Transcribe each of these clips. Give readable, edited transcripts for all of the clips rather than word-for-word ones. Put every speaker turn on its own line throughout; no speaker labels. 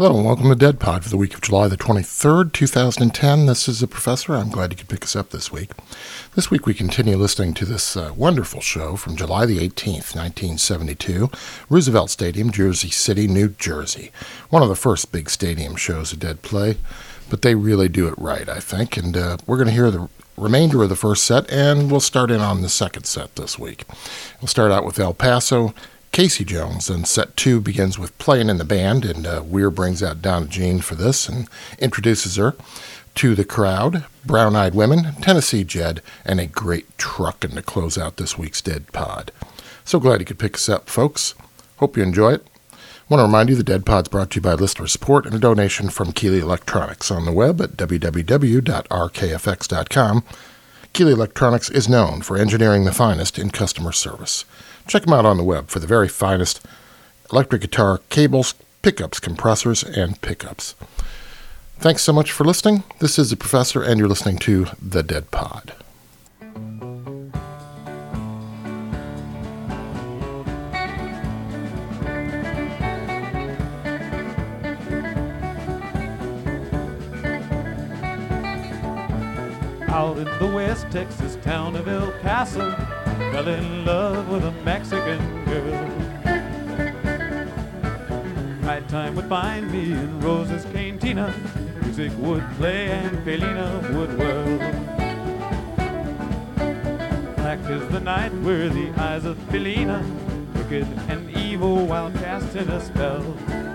Hello and welcome to Dead Pod for the week of July the 23rd, 2010. This is the Professor. I'm glad you could pick us up this week. This week we continue listening to this wonderful show from July the 18th, 1972, Roosevelt Stadium, Jersey City, New Jersey. One of the first big stadium shows a Dead play, but they really do it right, I think. And we're going to hear the remainder of the first set, and we'll start in on the second set this week. We'll start out with El Paso, Casey Jones, and set 2 begins with Playing in the Band, and Weir brings out Donna Jean for this and introduces her to the crowd. Brown Eyed Women, Tennessee Jed, and a great truckin' to close out this week's Dead Pod. So glad you could pick us up, folks. Hope you enjoy it. I want to remind you the Dead Pod's brought to you by listener support and a donation from Keeley Electronics on the web at www.rkfx.com. Keeley Electronics is known for engineering the finest in customer service. Check them out on the web for the very finest electric guitar cables, pickups, compressors, and pickups. Thanks so much for listening. This is the Professor, and you're listening to The Dead Pod.
Out in the West Texas town of El Paso, fell in love with a Mexican girl. Right time would find me in Rosa's cantina, music would play and Felina would whirl. Black is the night where the eyes of Felina, wicked and evil while casting a spell.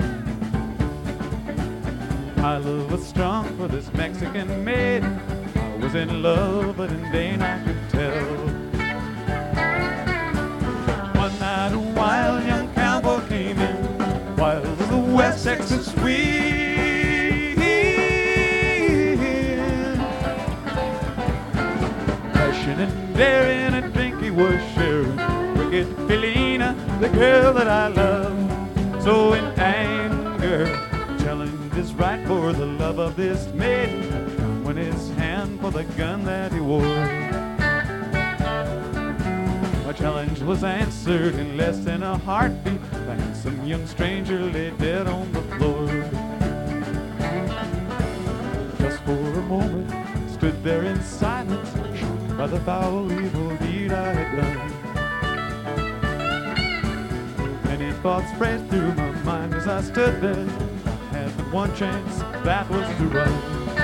My love was strong for this Mexican maid, I was in love, but in vain I could tell. One night a wild young cowboy came in, wild as the West Texas wind. Passion and daring, a drink he was sharing, wicked Felina, the girl that I love. So in anger, challenge is right for the love of this maiden, when his hand for the gun that he wore. My challenge was answered in less than a heartbeat, like some young stranger lay dead on the floor. Just for a moment, stood there in silence, shocked by the foul evil deed I had done. Many thoughts raced through my mind as I stood there. I had but one chance, that was to run.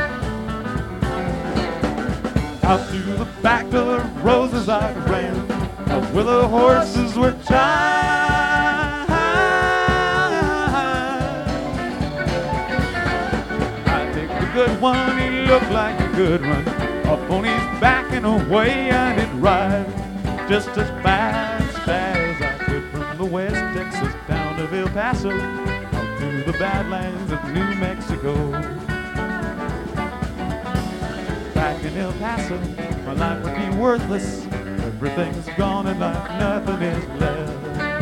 Out through the back door of Roses I ran, out where the horses were tied. I picked a good one, he looked like a good one, up on his back and away I did ride, just as fast as I could from the West Texas town of El Paso, out through the Badlands of New Mexico. Back in El Paso, my life would be worthless. Everything's gone and like nothing is left.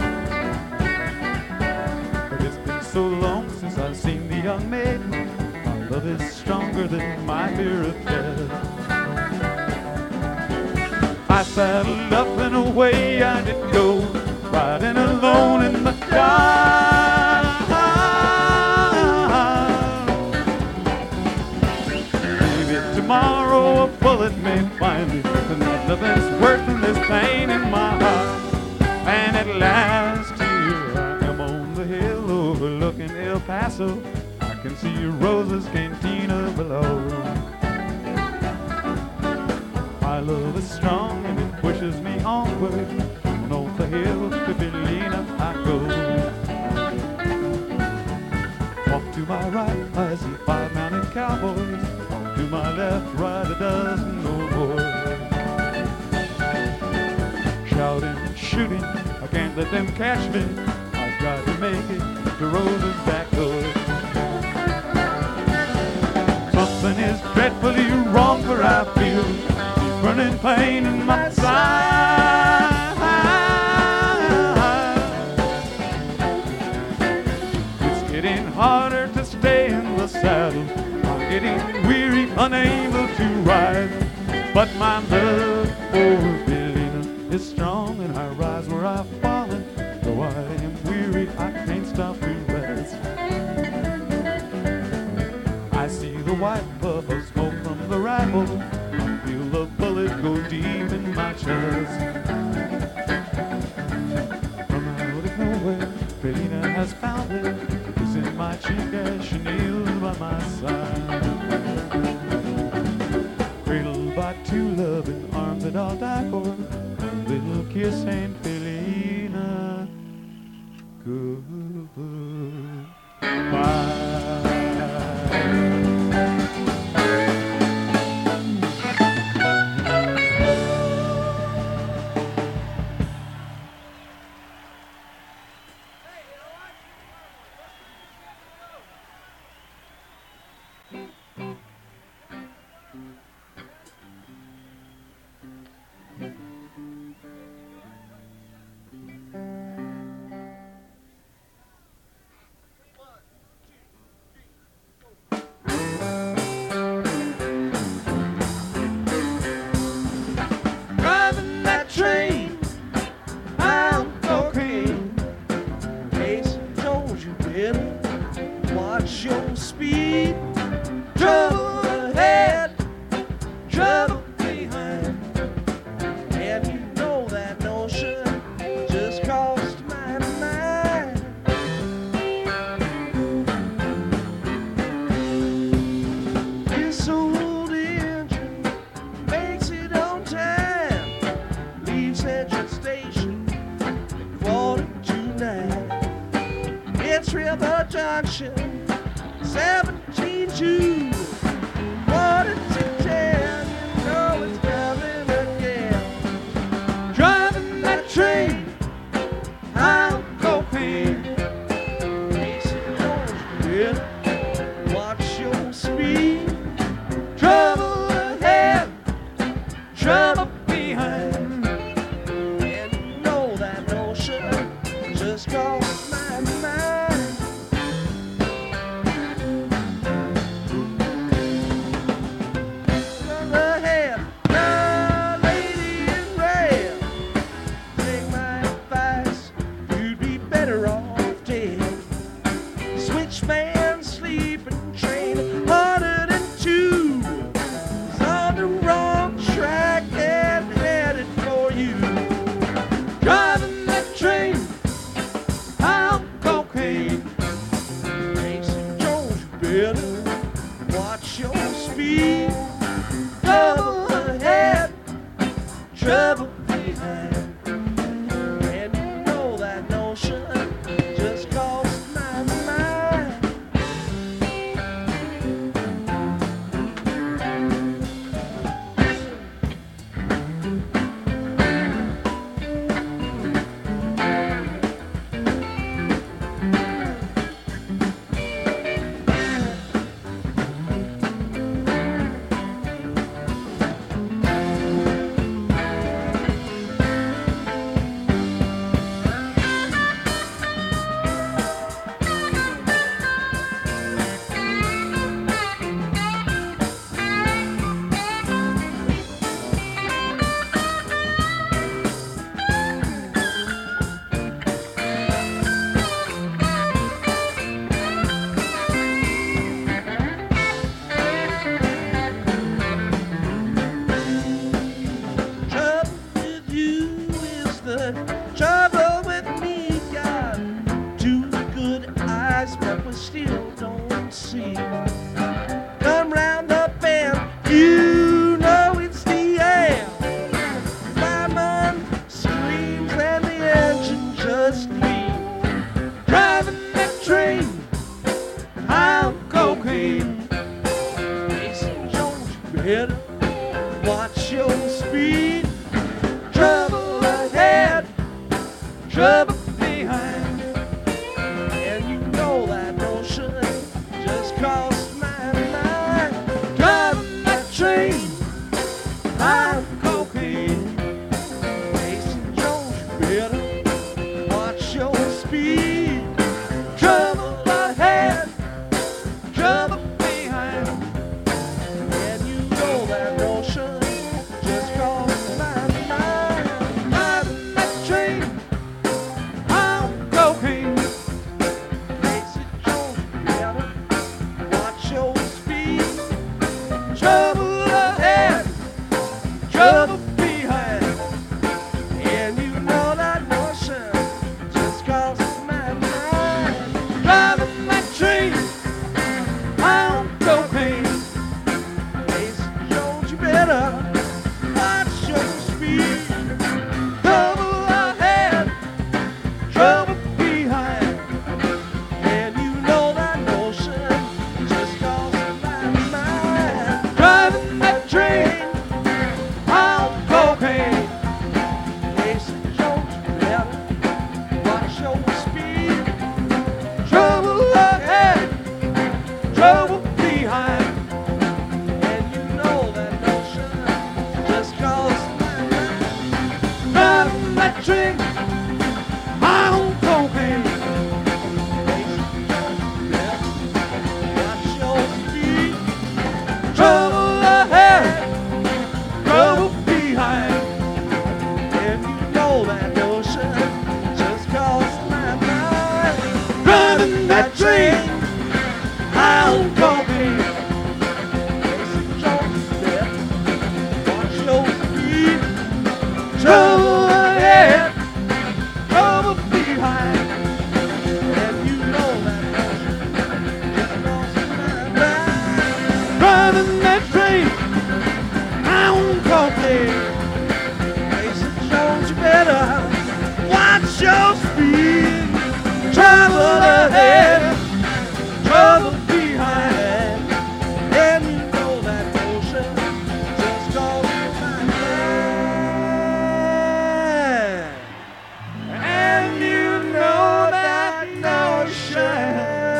But it's been so long since I've seen the young maiden. My love is stronger than my fear of death. I saddled up and away I did go, riding alone in the dark. Tomorrow a bullet may find me, but nothing's worse than this pain in my heart. And at last here I am on the hill overlooking El Paso. I can see Rosa's cantina below. My love is strong and it pushes me onward. On over the hill to Felina I go. Off to my right I see 5 mounted cowboys. To my left, ride a dozen or more. Shouting and shooting, I can't let them catch me. I've got to make it to Rosa's back door. Something is dreadfully wrong, for I feel deep burning pain in my side. It's getting harder to stay in the saddle. Getting weary, unable to ride, but my love for Felina is strong, and I rise where I've fallen. Though I am weary, I can't stop to rest. white puff of smoke from the rifle. Feel the bullet go deep in my chest. From out of nowhere, Felina has found it. Kissing my cheek as she kneels by my side. Cradled by two loving arms that I'll die for. A little kiss ain't Felina goodbye.
Trouble behind, and you know that notion just cost
trouble behind.
And you know that notion just crossed my mind.
Driving that train, high on cocaine.
Watch your speed.
Trouble ahead, trouble behind.
And you know that notion just crossed my mind.
Driving that train, high on cocaine.
Watch your speed.
Trouble ahead, trouble behind.
And you know that notion just crossed my mind.
Driving that train, high on cocaine.
Mason Jones, you better watch your speed.
Trouble ahead, trouble behind.
And you know that notion just crossed my mind.
And you know that notion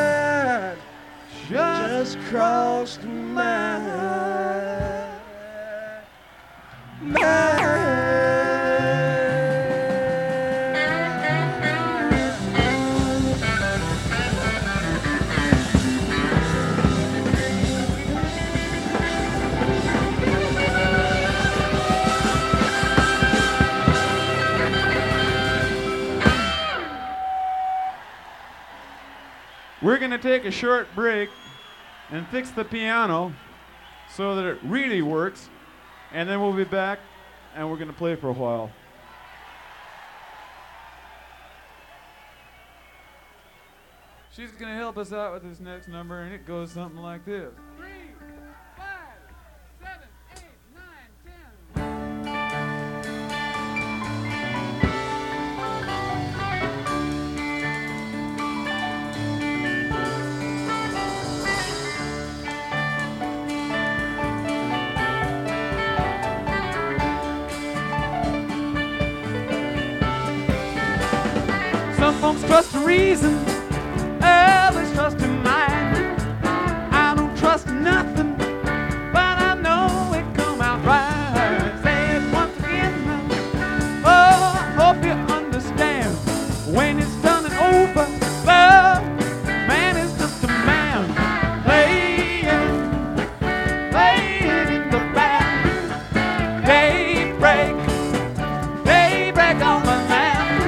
Just crossed my
We're going to take a short break and fix the piano so that it really works, and then we'll be back and we're going to play for a while. She's going to help us out with this next number, and it goes something like this. 3, 5, 7, 8, 9, 10. Some folks trust reason, others trust in mind. I don't trust nothing, but I know it come out right. Say it once again now. Oh, I hope you understand. When it's done and over, love, man is just a man. Playing in the band. Daybreak on the land.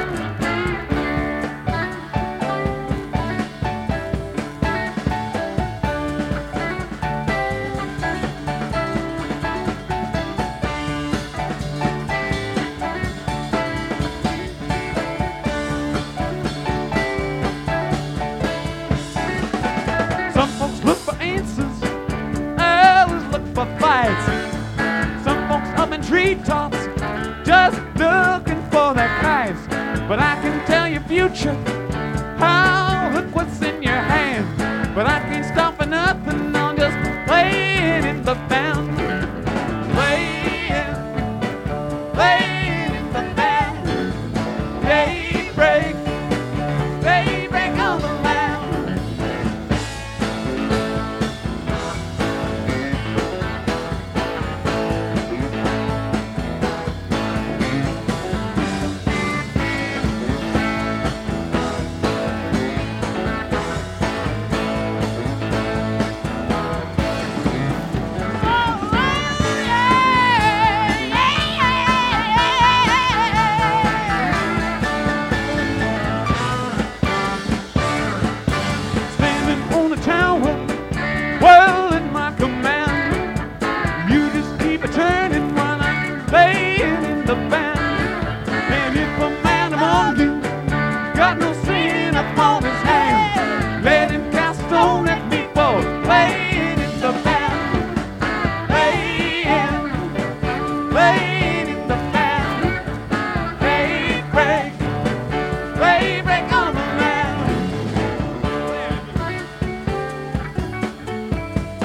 Some folks look for answers, others look for fights. Some folks up in treetops, just looking for their kites. But I can tell your future, how look what's in your hand. But I can't stop for nothing, I'm just playing in the band. Playing in the band. Daybreak on the land. Standing on a tower, well in my command. You just keep a turning while I'm playing in the band. And if a man among you got no sin upon his hand, let him cast stone at me for playing in the band. Playing in the band. Daybreak on the land.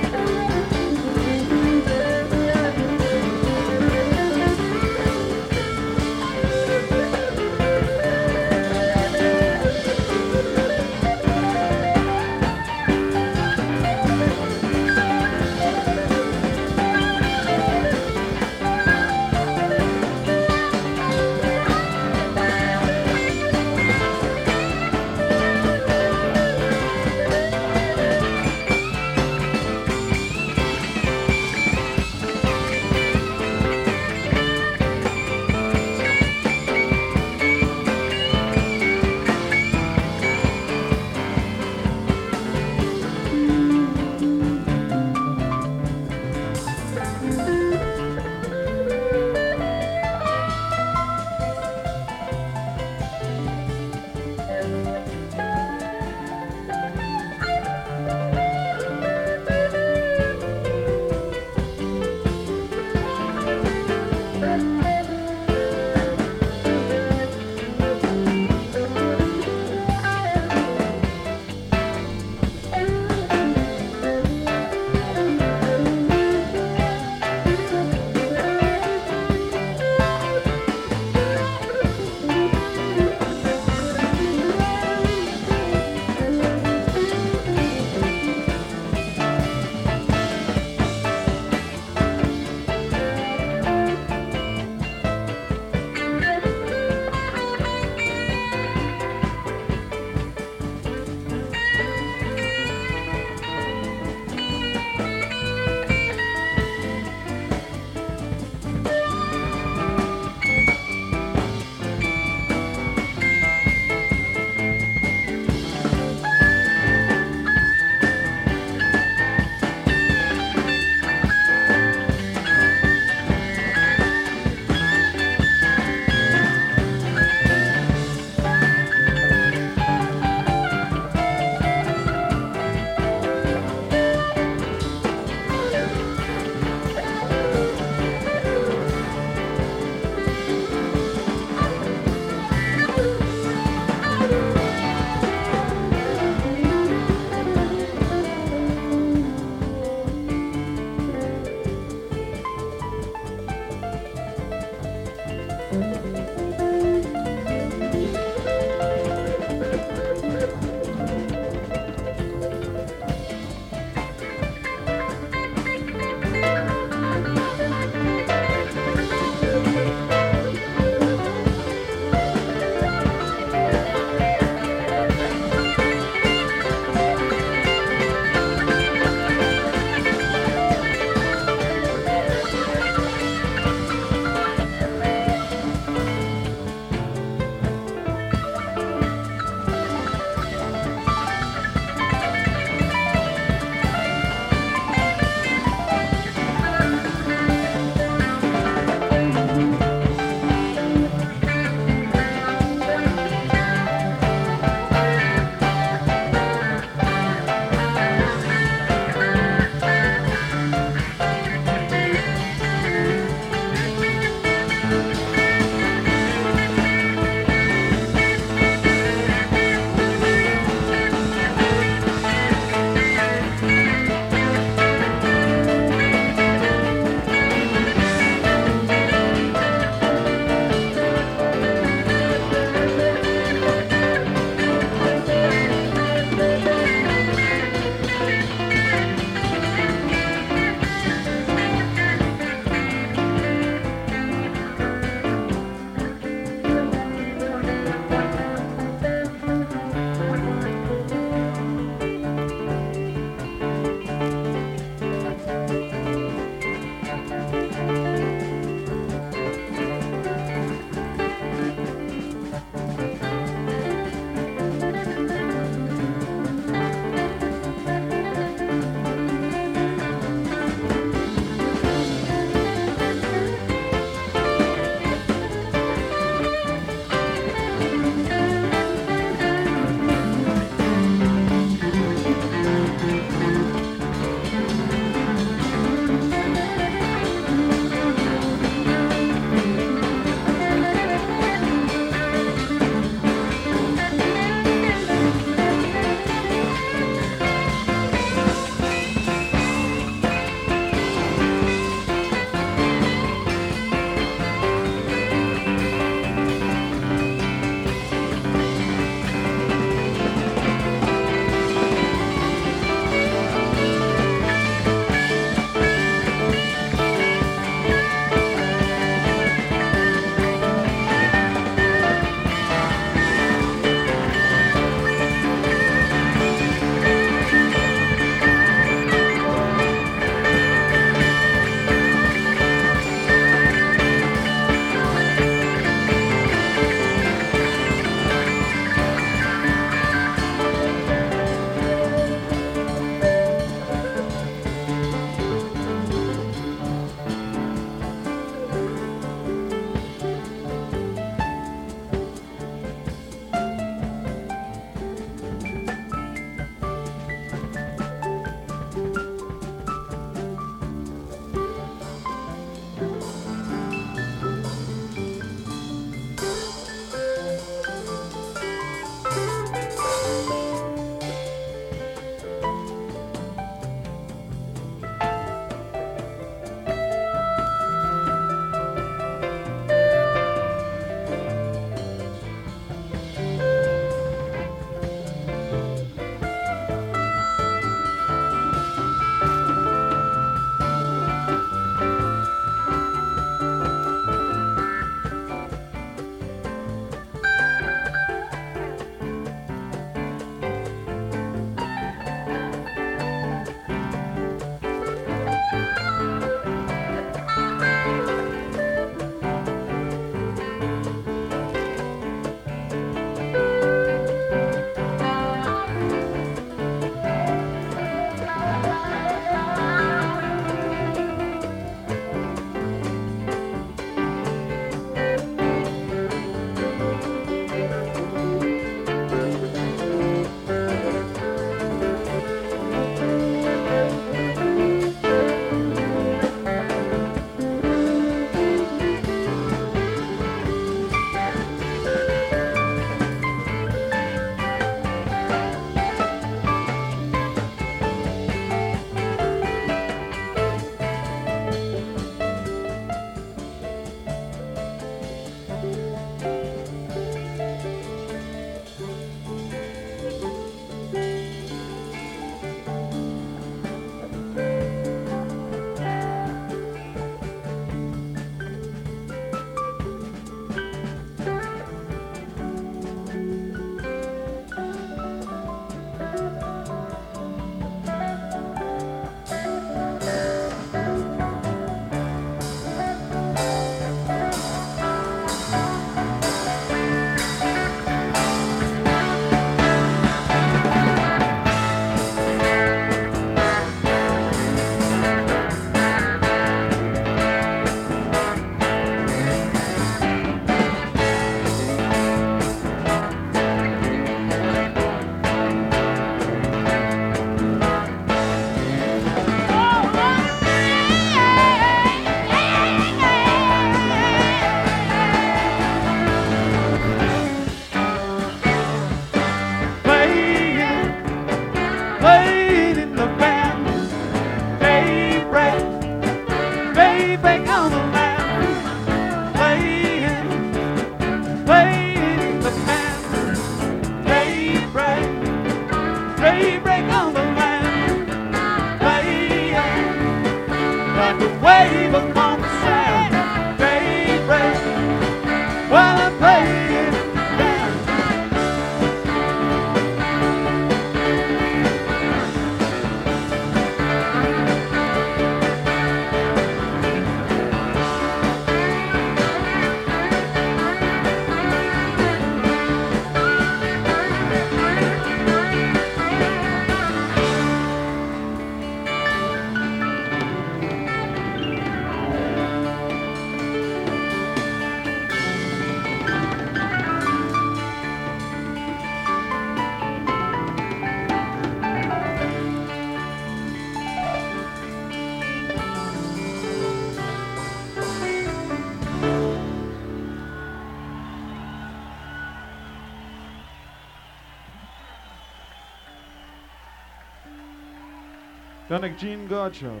Dan ik Gene Gottschalk.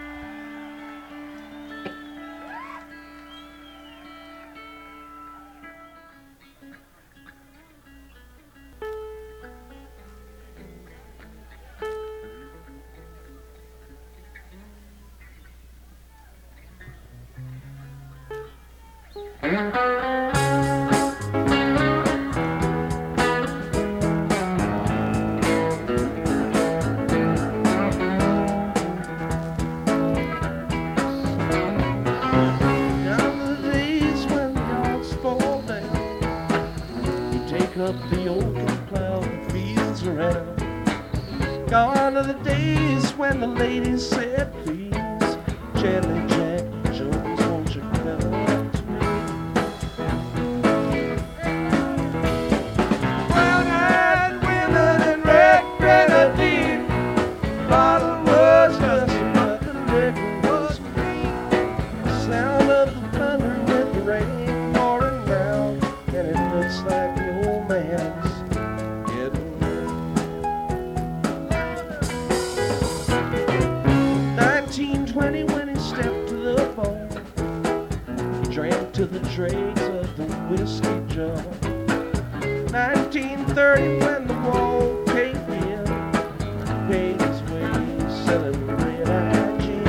Up the old and plow the fields around. Gone are the days when the ladies said, please, Jelly Jack Jones, won't you come to me? Brown-eyed women and red grenadine, bottle was dusty, but the liquor was clean. The sound of the thunder with the rain pouring down, and it looks like the old man's getting old. 1920 when he stepped to the bar, he drank to the dregs of the whiskey jar. 1930 when the wall caved in, paid his way selling red-eyed gin.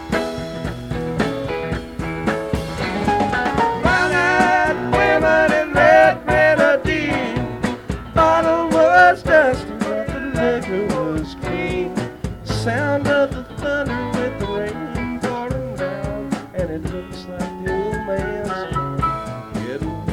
Brown-eyed women and red grenadine, bottle was dusty, but the liquor was clean. The sound of the thunder with the rain pouring down, and it looks like the old man's getting old.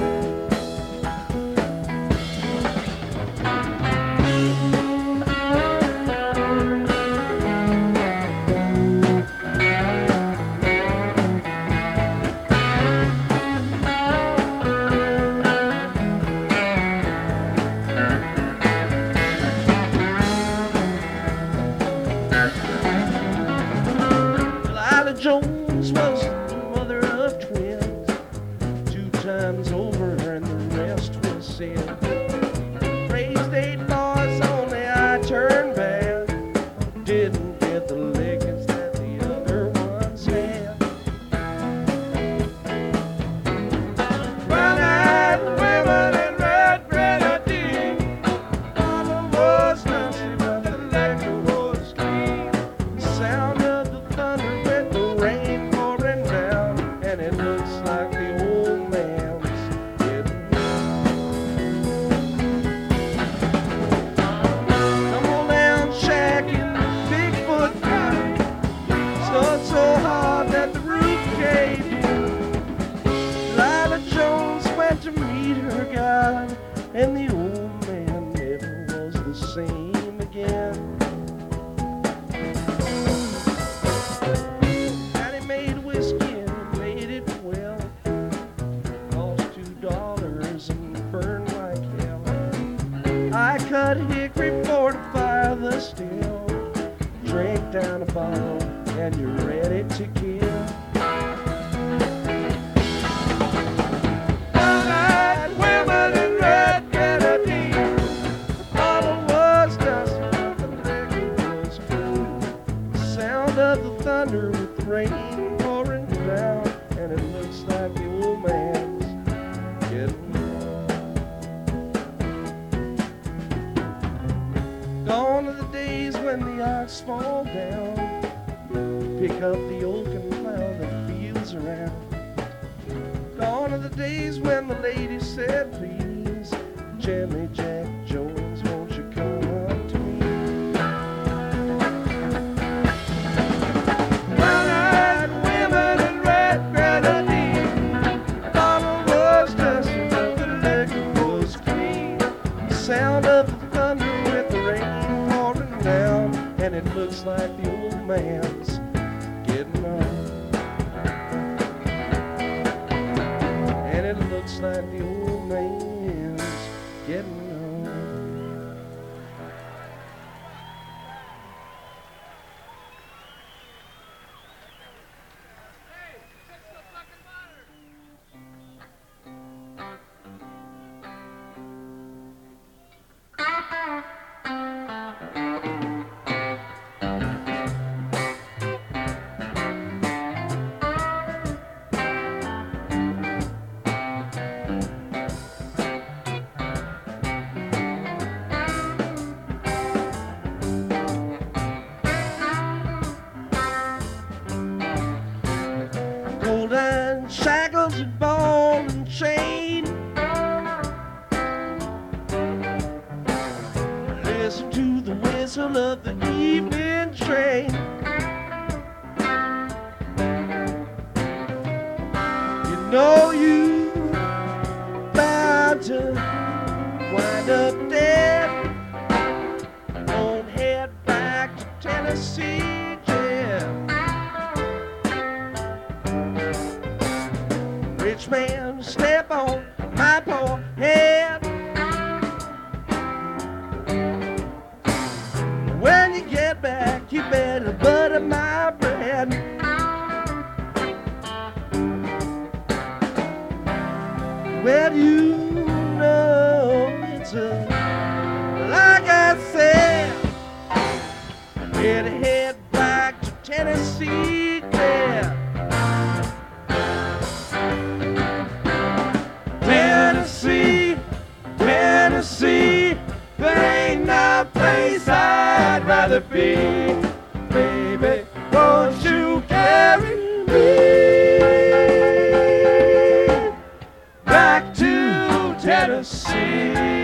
Lila Jones was the mother of twins, 2 times over, and the rest was sin. Raised 8 boys, only I turned bad. Didn't get the lickings that the other ones had. Brown-eyed women and red grenadine, bottle was dusty, but the liquor was clean. The sound of the thunder with the rain pouring down, and it looks like the old man's getting old. Come on down, Shack, in the Bigfoot country. Snowed so hard that the roof caved in. Lila Jones went to meet her God, and the old man never was the same again. And he made whiskey and he made it well. Cost $2 and burned like hell. I cut hickory for to fire the still. Drink down a bottle and you're ready to kill. Brown-eyed women and red grenadine, the bottle was dusty, but the liquor was cool. The sound of the thunder with the rain pouring down, and it looks like the old man's getting old. Gone are the days when the ox fall down, pick up the oak and plow the fields around. Gone are the days when the lady said, please, Jelly Jack Jones, won't you come up to me? Brown-eyed women and red grenadine, bottle was dusty, but the liquor was clean. The sound of the thunder with the rain pouring down, and it looks like the old man's getting old. And it looks like the old man's getting old. in shackles and ball and chain. Listen to the whistle of the evening train. You know you bound to wind up dead. Won't head back to Tennessee. Rich man, step on my poor head. When you get back, you better butter my bread. Well, you know it's like I said, better head back to Tennessee, yeah. Tennessee, Tennessee, there ain't no place I'd rather be. Baby, won't you carry me back to Tennessee?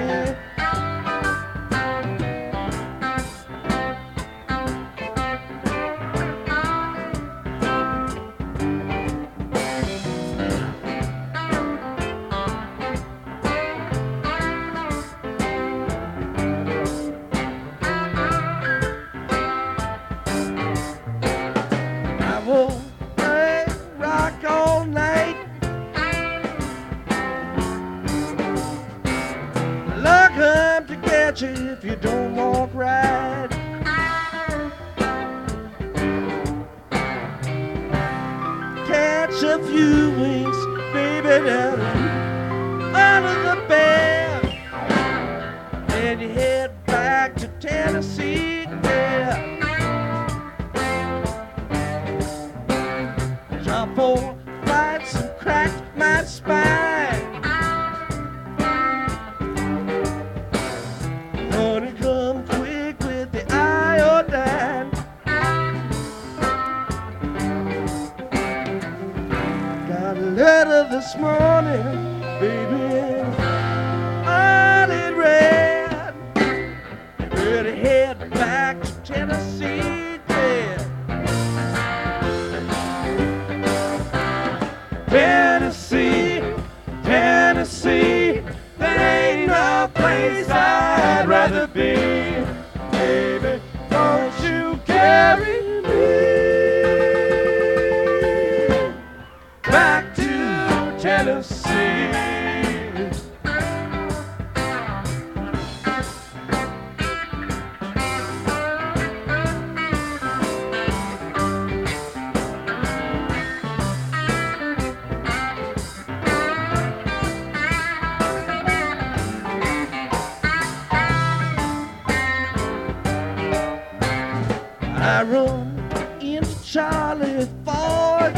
If you don't walk right, catch a few winks, baby, down under the bed, and you head back to Tennessee, yeah. Jump 4 flights and cracked my spine. Letter this morning, baby, all in red. Better head back to Tennessee, yeah. Tennessee, Tennessee, there ain't no place I'd rather be. Baby, won't you carry me back to Tennessee? I run into Charlie Ford.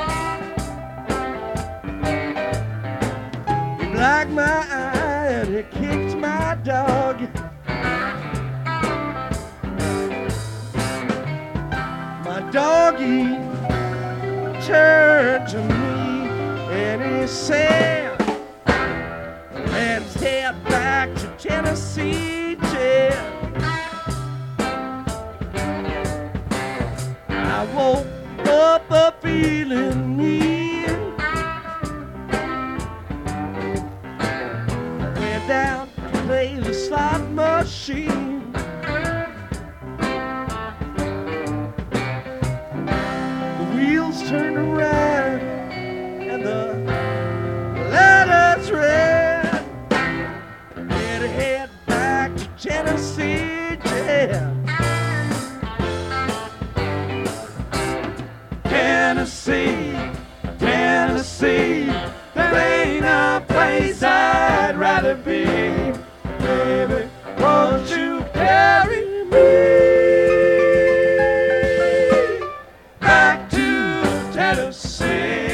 He blacked my eye and he kicked my dog. My doggy turned to me and he said, let's head back to Tennessee, Ted. I woke up a feeling mean. Went down to play the slot machine. The wheels turned around and the letters read, better head back to Tennessee, yeah. Tennessee, Tennessee, there ain't a place I'd rather be. Baby, won't you carry me back to Tennessee?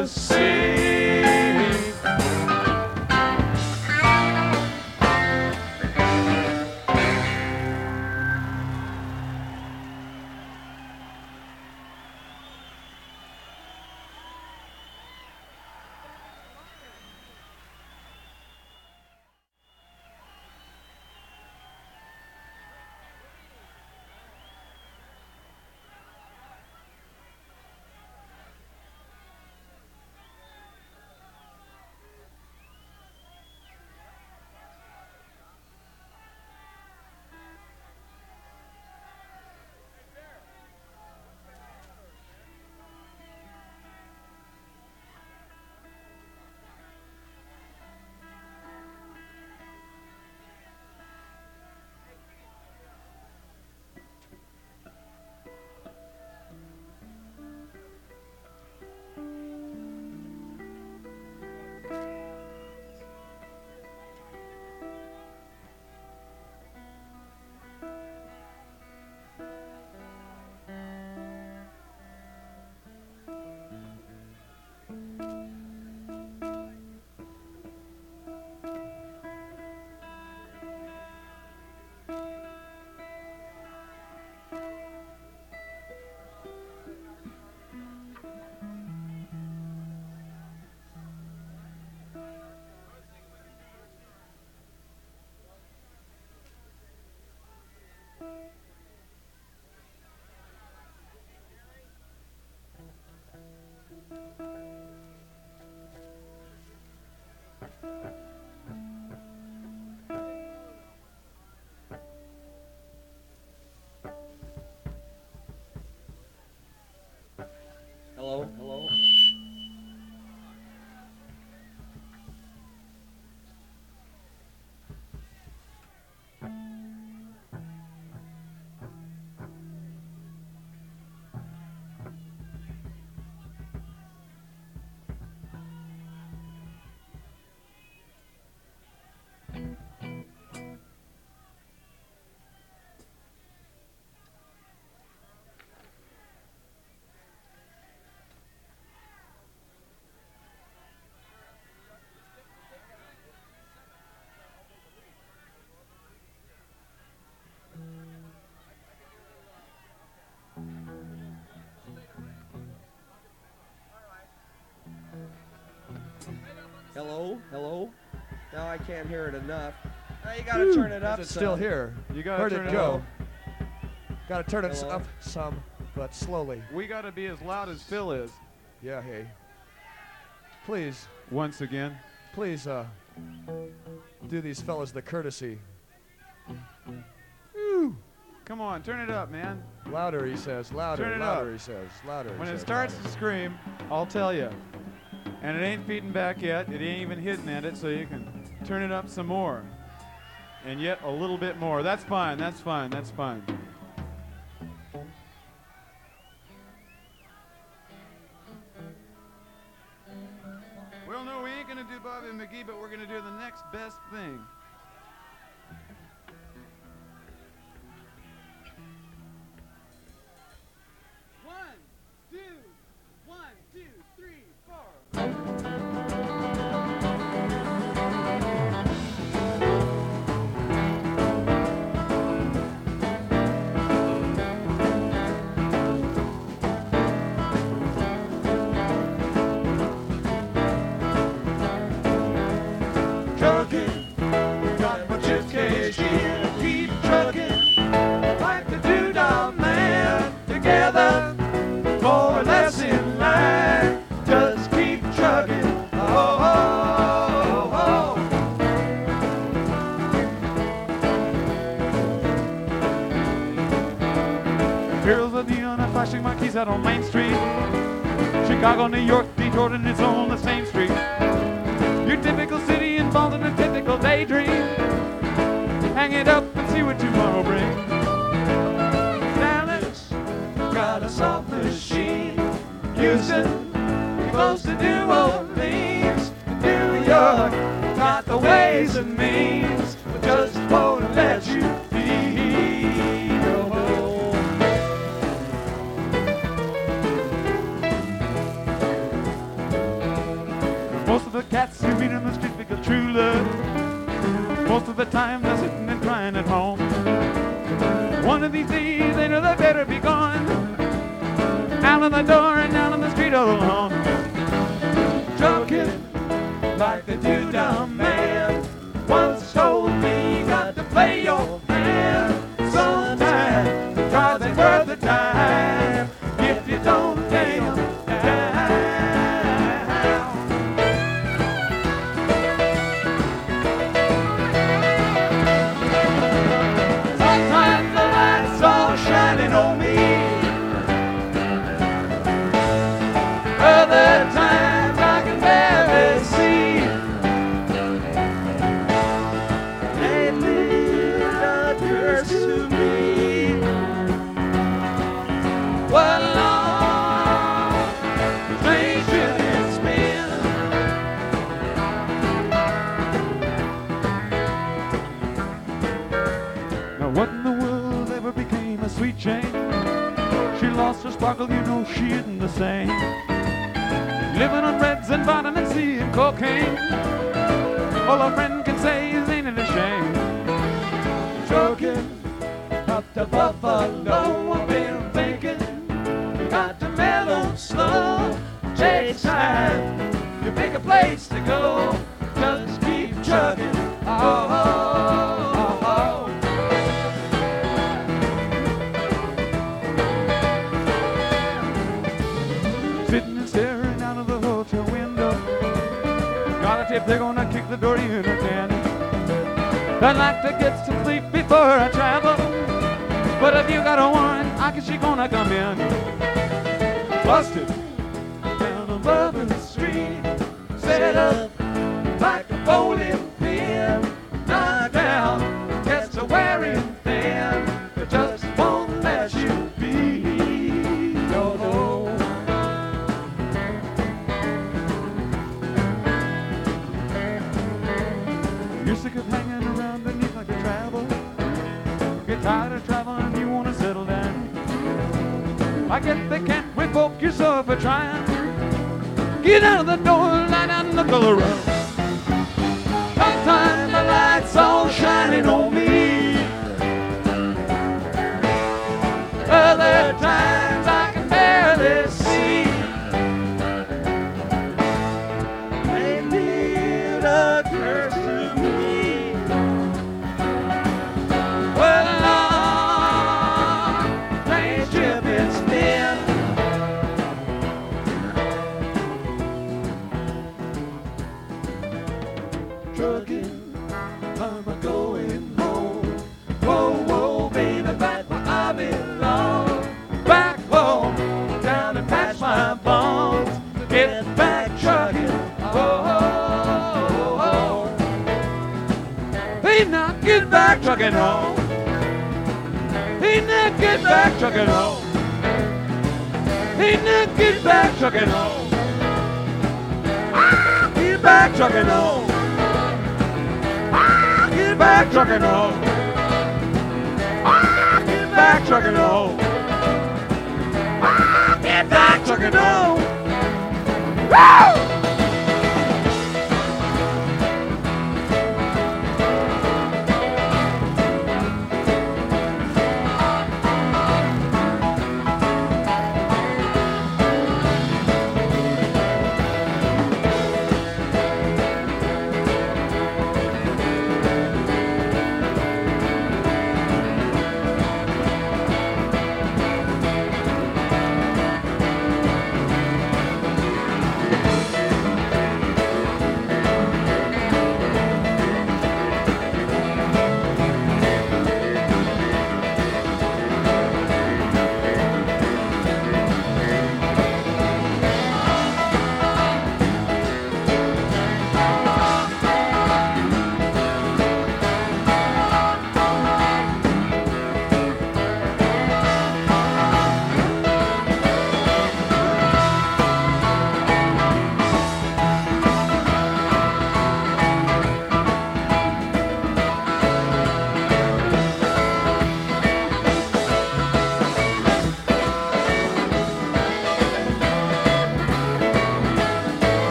Tennessee.
Hello, hello. Hello, hello. Now I can't hear it enough. Now you gotta turn it up.
It's still here.
You gotta
Where'd
turn
it
it
go?
up.
Gotta turn it
Hello?
up some, but slowly.
We gotta be as loud as Phil is.
Yeah, hey. Please,
Once again.
please, do these fellas the courtesy. Woo!
Come on, turn it up, man.
Louder, he says. Louder,
Turn it
louder,
up.
he says. Louder.
When
he
it
says,
starts
louder.
to scream, I'll tell you. And it ain't feeding back yet. It ain't even hitting at it, so you can turn it up some more. And yet a little bit more. That's fine, that's fine, that's fine. Well, no, we ain't gonna do Bobby McGee, but we're gonna do the next best thing. One, two, three, four. Trucking, got my chips cage here. Keep trucking, like the two-dog man. Together, more or less in line. Just keep trucking. Oh, oh, oh, oh. Heroes of the Union, flashing my keys out on Main Street. Chicago, New York, Detroit, and it's on the same street. Your typical city involved in a typical daydream. Hang it up and see what tomorrow brings. Dallas, got a soft machine. Houston, close to New Orleans. New York, got the ways and means, but just won't let you be. Oh. the cats you meet in the street because true love, most of the time they're sitting and crying at home. One of these days they know they better be gone, out of the door and down on the street all alone. Trucking like the doo-dumb man once told me, you got to play your hand sometime, cause it's worth the time if you don't lay 'em down. Sometimes the light's all shining on me, other times I can barely see. Lately, a curse to me. What a long, strange journey it's been. Now what in the world ever became a sweet Jane? She lost her sparkle, you know she isn't the same. Living on reds and vitamin C and cocaine. All a friend can say is ain't it a shame. Trucking up to Buffalo, I've been thinking, got to mellow slow. Takes time, you pick a place to go, just keep trucking. Oh, oh, oh, oh. Sitting and staring out of the hotel window, got a tip they're gonna kick the door in again. I'd like to get some sleep before I travel, but if you got a warrant, I guess she gonna come in. Busted down on Bourbon Street, set up like a bowling pin, knocked down, gets a wearing thin, but just won't let you be. No, no. You're sick of hanging around beneath like a travel. Get tired of traveling and you want to settle down. I guess they can't revoke you, so if I try, get out of the door, lie down and look all around. Sometimes the light's all shining on me, other times I can barely see. Maybe the curse to me. Well, a long, strange trip it's been. Trucking, I'm a-going home. Whoa, whoa, baby, back where I belong. Back home, down and patch my bones. Get back trucking. Oh, oh, oh, oh. Hey, now get back trucking home. Hey, now get back trucking home. Hey, now get back trucking home. Ah, get back trucking home. Ah, get back trucking home. Ah, get back trucking home. Ah, get back trucking home. Woo!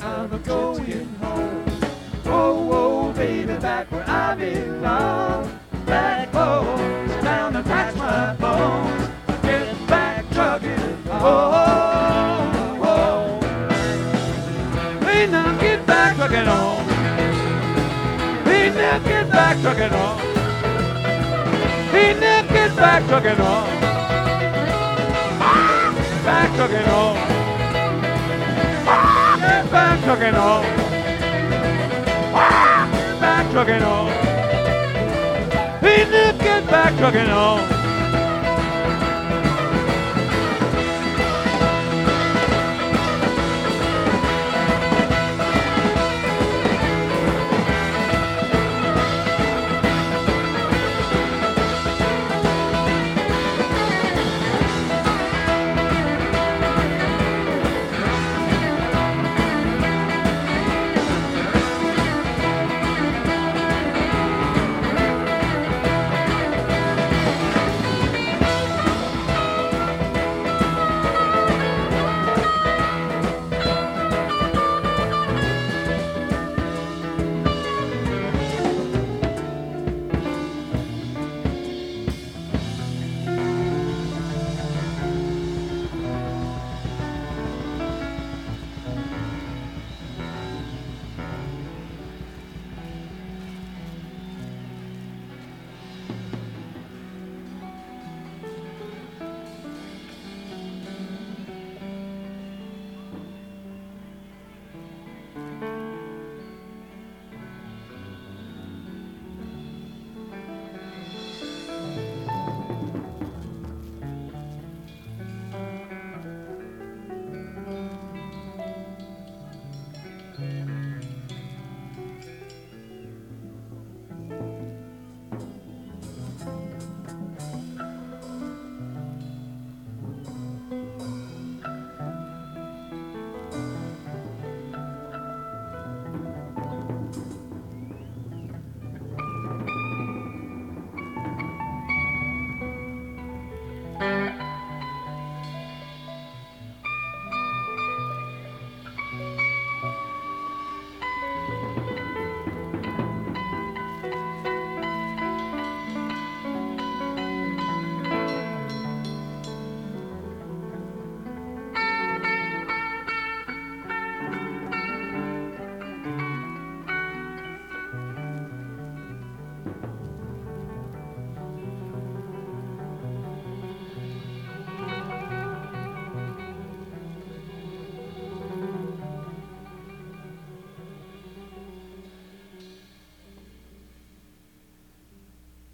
time of going home. Oh, oh, baby, back where I belong. Back home, sit down and patch my bones. Get back trucking, oh, oh, oh. Hey, now get back trucking home. Hey, now get back trucking home. Hey, now get back trucking home. Back trucking home. Get back trucking home. Back trucking home. Hey, Nick, get back trucking home.